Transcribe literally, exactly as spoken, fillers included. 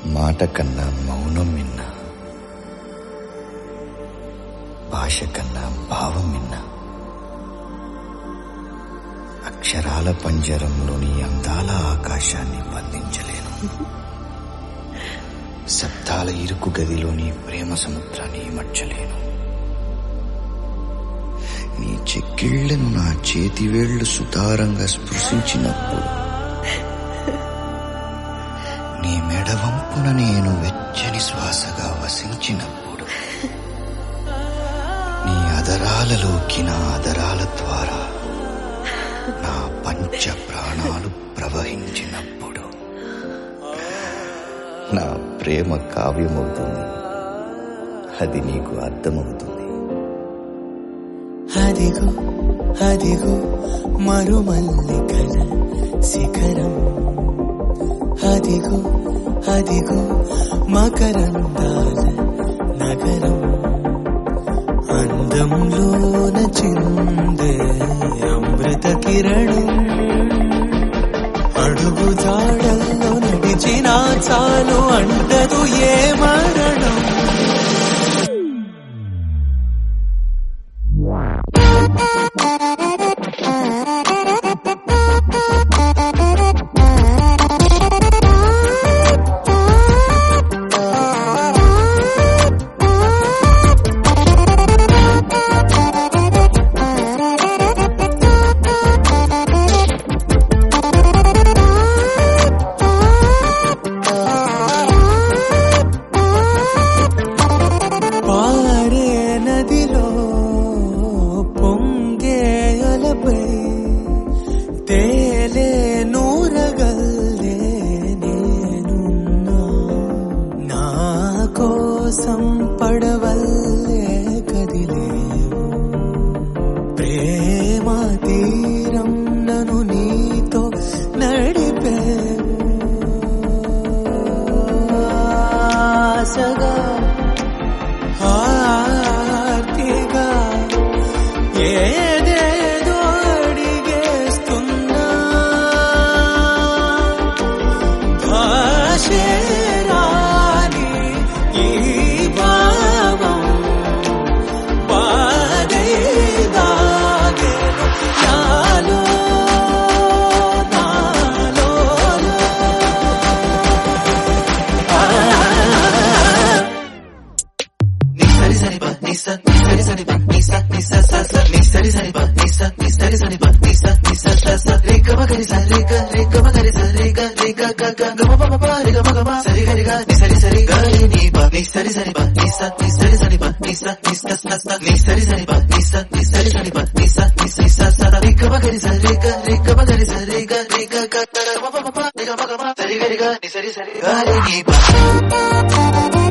మాట కన్నా మౌనం మిన్న, భాష కన్నా భావం మిన్న. అక్షరాల పంజరంలోని అందాల ఆకాశాన్ని బంధించలేను. శబ్దాల ఇరుకు గదిలోని ప్రేమ సముద్రాన్ని మర్చలేను. నీ చెక్కిళ్లను నా చేతివేళ్లు సుతారంగా స్పృశించినప్పుడు, నీ మెడవంపున నేను వెచ్చని శ్వాసగా వసించినప్పుడు, నీ అదరాలలోకి నా అదరాల ద్వారా నా పంచ ప్రాణాలు ప్రవహించినప్పుడు నా ప్రేమ కావ్యమవుతుంది. అది నీకు అర్థమవుతుంది. అదిగో అదిగో మరుమల్లికల శిఖరం, అదిగో అదిగో మకరందాల నగరం, అందంలోన చిందే అమృత కిరణం. అడుగు జాడల్లో నడిచినా చాలు అంటదు ఏ మరణం. తేలే నూరగల్లే నేనున్నా, నా కోసం పడవల్లే కదిలేవు. ప్రేమ తీరం నన్ను నీతో నడిపేవు. ఆశగా ఆర్తిగా ఏదేదో అడిగేస్తున్నా, భాషే రాని ఈ భావం బాధే దాగేను నాలో నాలో. నీ సరి సరి బా నీ స నీ సరి సరి బా నీ స నీ స స స నీ సరి సరి బా నీ స నీ సరి సరి బా నీ స నీ స స స రే గ మ గ రి స రే గ రే గ మ గ రి స రే గ రే గ గ గ గ మ ప మ ప రే గ మ గ మ సరి గ రి గ నీ సరి సరి గ రి నీ బా నీ సరి సరి బా నీ స నీ సరి సరి బా నీ స నీ స స స నీ సరి సరి బా నీ స నీ సరి సరి బా నీ స నీ స స స రే గ మ గ రి స రే గ రే గ మ గ రి స రే గ రే గ గ గ మ ప మ ప రే గ మ గ మ సరి గ రి గ నీ సరి సరి గ రి నీ బా.